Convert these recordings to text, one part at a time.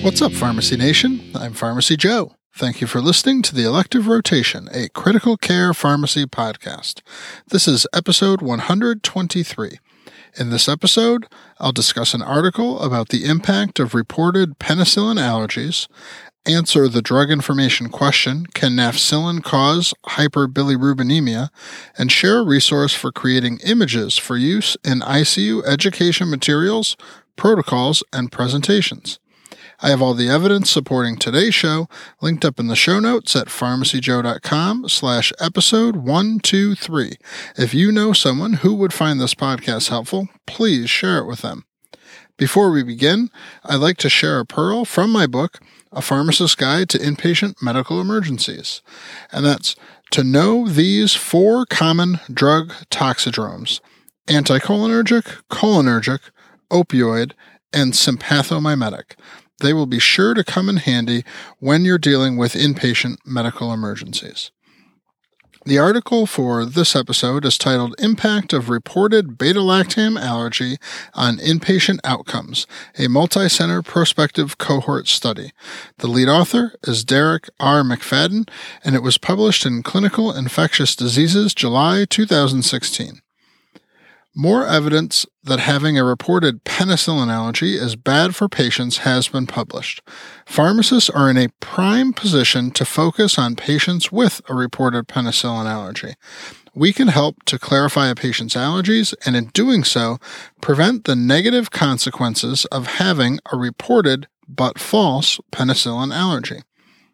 What's up, Pharmacy Nation? I'm Pharmacy Joe. Thank you for listening to the Elective Rotation, a critical care pharmacy podcast. This is episode 123. In this episode, I'll discuss an article about the impact of reported penicillin allergies, answer the drug information question, can nafcillin cause hyperbilirubinemia, and share a resource for creating images for use in ICU education materials, protocols, and presentations. I have all the evidence supporting today's show linked up in the show notes at pharmacyjoe.com/episode 123. If you know someone who would find this podcast helpful, please share it with them. Before we begin, I'd like to share a pearl from my book, A Pharmacist's Guide to Inpatient Medical Emergencies. And that's to know these 4 common drug toxidromes: anticholinergic, cholinergic, opioid, and sympathomimetic. They will be sure to come in handy when you're dealing with inpatient medical emergencies. The article for this episode is titled Impact of Reported Beta-Lactam Allergy on Inpatient Outcomes, a multi-center prospective cohort study. The lead author is Derek R. McFadden, and it was published in Clinical Infectious Diseases, July 2016. More evidence that having a reported penicillin allergy is bad for patients has been published. Pharmacists are in a prime position to focus on patients with a reported penicillin allergy. We can help to clarify a patient's allergies and, in doing so, prevent the negative consequences of having a reported but false penicillin allergy.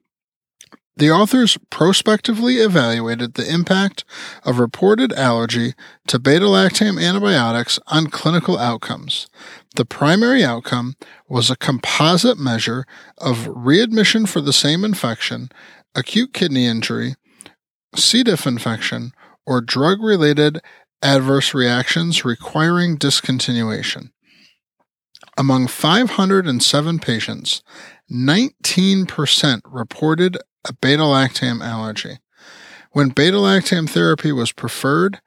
The authors prospectively evaluated the impact of reported allergy to beta-lactam antibiotics on clinical outcomes. The primary outcome was a composite measure of readmission for the same infection, acute kidney injury, C. diff infection, or drug-related adverse reactions requiring discontinuation. Among 507 patients, 19% reported a beta-lactam allergy. When beta-lactam therapy was preferred,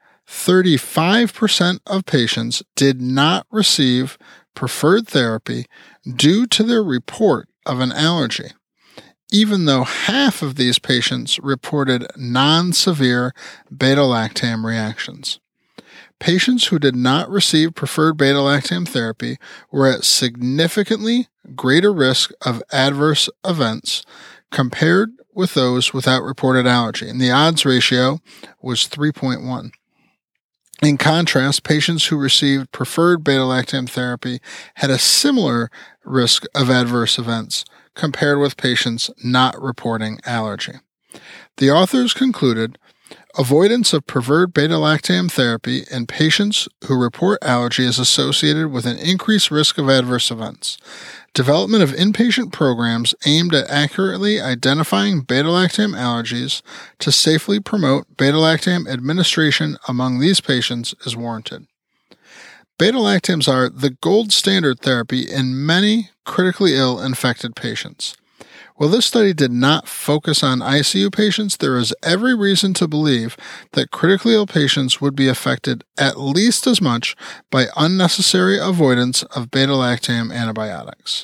35% of patients did not receive preferred therapy due to their report of an allergy, even though half of these patients reported non-severe beta-lactam reactions. Patients who did not receive preferred beta-lactam therapy were at significantly greater risk of adverse events compared with those without reported allergy, and the odds ratio was 3.1. In contrast, patients who received preferred beta-lactam therapy had a similar risk of adverse events compared with patients not reporting allergy. The authors concluded avoidance of preferred beta-lactam therapy in patients who report allergy is associated with an increased risk of adverse events. Development of inpatient programs aimed at accurately identifying beta-lactam allergies to safely promote beta-lactam administration among these patients is warranted. Beta-lactams are the gold standard therapy in many critically ill infected patients. While this study did not focus on ICU patients, there is every reason to believe that critically ill patients would be affected at least as much by unnecessary avoidance of beta-lactam antibiotics.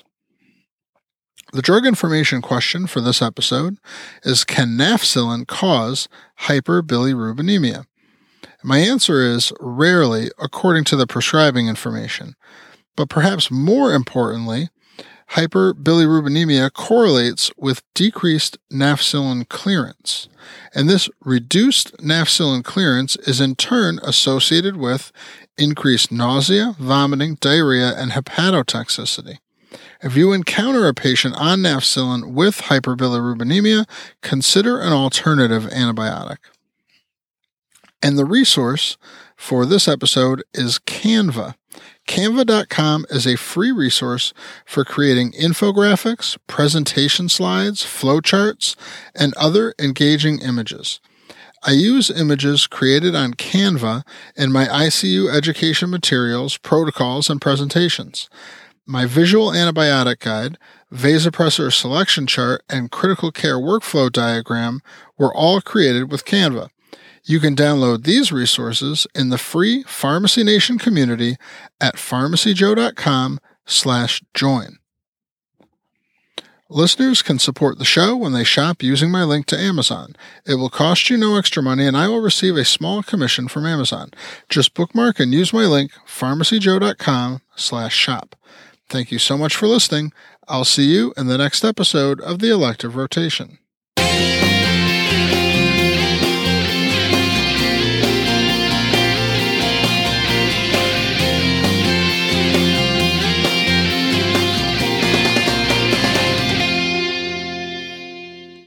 The drug information question for this episode is, can nafcillin cause hyperbilirubinemia? My answer is rarely, according to the prescribing information. But perhaps more importantly, hyperbilirubinemia correlates with decreased nafcillin clearance, and this reduced nafcillin clearance is in turn associated with increased nausea, vomiting, diarrhea, and hepatotoxicity. If you encounter a patient on nafcillin with hyperbilirubinemia, consider an alternative antibiotic. And the resource for this episode is Canva. Canva.com is a free resource for creating infographics, presentation slides, flowcharts, and other engaging images. I use images created on Canva in my ICU education materials, protocols, and presentations. My visual antibiotic guide, vasopressor selection chart, and critical care workflow diagram were all created with Canva. You can download these resources in the free Pharmacy Nation community at pharmacyjoe.com/join. Listeners can support the show when they shop using my link to Amazon. It will cost you no extra money, and I will receive a small commission from Amazon. Just bookmark and use my link, pharmacyjoe.com/shop. Thank you so much for listening. I'll see you in the next episode of the Elective Rotation.